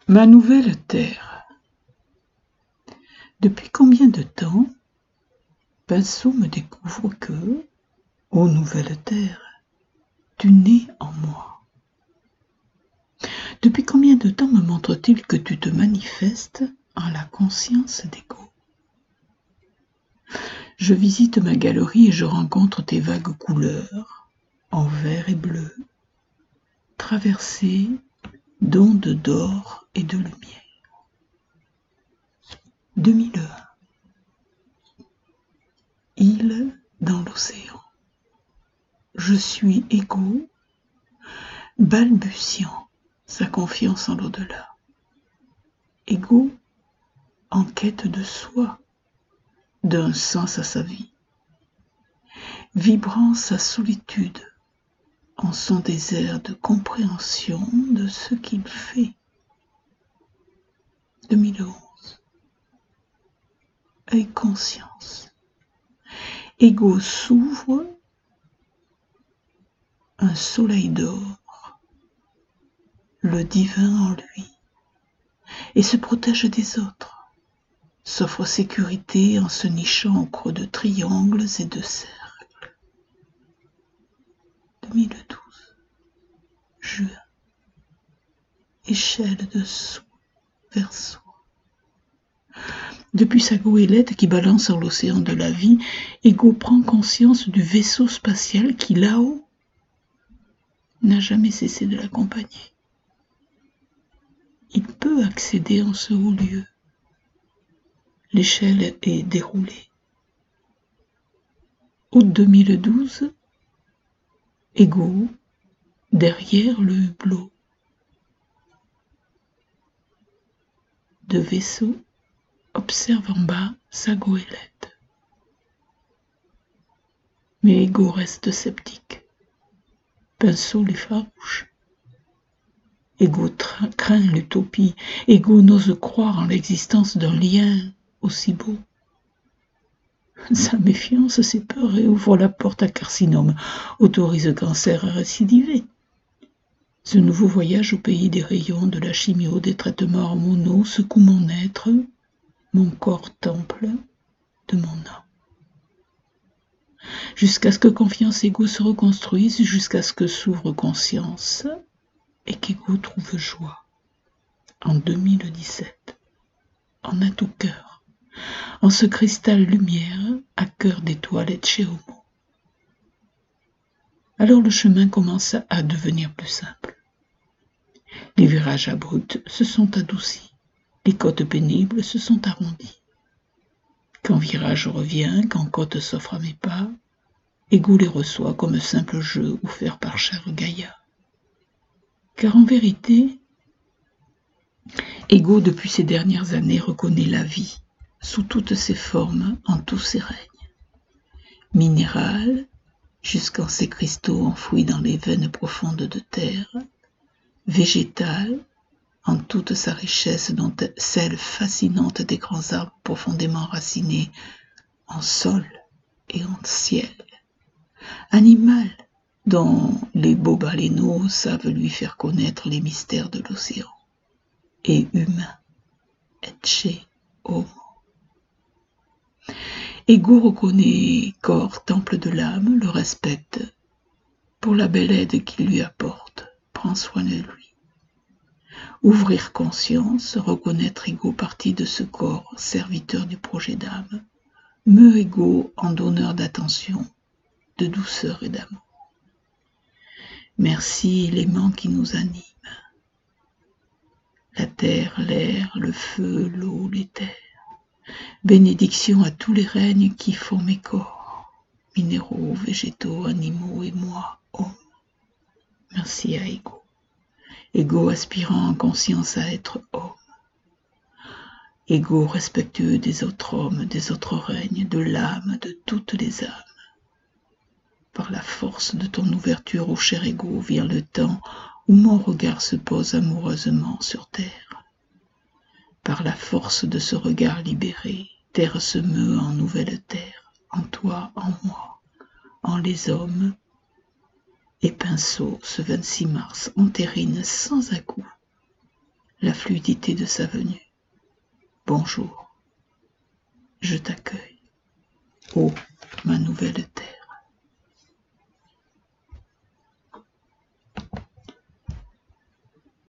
Ma nouvelle terre. Depuis combien de temps Pinceau me découvre que, ô nouvelle terre, tu nais en moi. Depuis combien de temps me montre-t-il que tu te manifestes en la conscience d'Ego? Je visite ma galerie et je rencontre tes vagues couleurs, en vert et bleu, traversées d'ondes d'or et de lumière. 2001. Île dans l'océan. Je suis Ego, balbutiant sa confiance en l'au-delà. Ego en quête de soi, d'un sens à sa vie, vibrant sa solitude en son désert de compréhension de ce qu'il fait. 2011. Œil conscience. Ego s'ouvre, un soleil d'or, le divin en lui, et se protège des autres, s'offre sécurité en se nichant au creux de triangles et de cercles. 2012. Juin. Échelle de soi vers soi. Depuis sa goélette qui balance sur l'océan de la vie, Ego prend conscience du vaisseau spatial qui, là-haut, n'a jamais cessé de l'accompagner. Il peut accéder en ce haut lieu. L'échelle est déroulée. Août 2012, Ego, derrière le hublot. De vaisseau, observe en bas sa goélette. Mais Ego reste sceptique. Pinceau l'effarouche. Ego craint l'utopie. Ego n'ose croire en l'existence d'un lien aussi beau. Sa méfiance, ses peurs réouvre la porte à carcinome, autorise le cancer à récidiver. Ce nouveau voyage au pays des rayons, de la chimio, des traitements hormonaux secoue mon être, mon corps temple de mon âme. Jusqu'à ce que confiance Ego se reconstruise, jusqu'à ce que s'ouvre conscience et qu'Ego trouve joie. En 2017, en un tout cœur, en ce cristal lumière à cœur d'étoile et chez Homo. Alors le chemin commence à devenir plus simple. Les virages abrupts se sont adoucis, les côtes pénibles se sont arrondies. Quand virage revient, quand côte s'offre à mes pas, Ego les reçoit comme simple jeu offert par cher Gaïa. Car en vérité, Ego depuis ces dernières années reconnaît la vie, sous toutes ses formes, en tous ses règnes. Minéral, jusqu'en ses cristaux enfouis dans les veines profondes de terre, végétal, en toute sa richesse dont celle fascinante des grands arbres profondément racinés en sol et en ciel, animal, dont les beaux baleineaux savent lui faire connaître les mystères de l'océan, et humain, etche homo. Ego reconnaît corps, temple de l'âme, le respecte pour la belle aide qu'il lui apporte, prend soin de lui. Ouvrir conscience, reconnaître Ego partie de ce corps, serviteur du projet d'âme, meut Ego en donneur d'attention, de douceur et d'amour. Merci éléments qui nous animent. La terre, l'air, le feu, l'eau, l'éther. Bénédiction à tous les règnes qui font mes corps, minéraux, végétaux, animaux et moi, homme. Merci à Ego. Ego aspirant en conscience à être homme. Ego respectueux des autres hommes, des autres règnes, de l'âme, de toutes les âmes. Par la force de ton ouverture au cher Ego vient le temps où mon regard se pose amoureusement sur terre. Par la force de ce regard libéré, terre se meut en nouvelle terre, en toi, en moi, en les hommes. Et Pinceau, ce 26 mars, entérine sans à-coups la fluidité de sa venue. Bonjour, je t'accueille, ô ma nouvelle terre.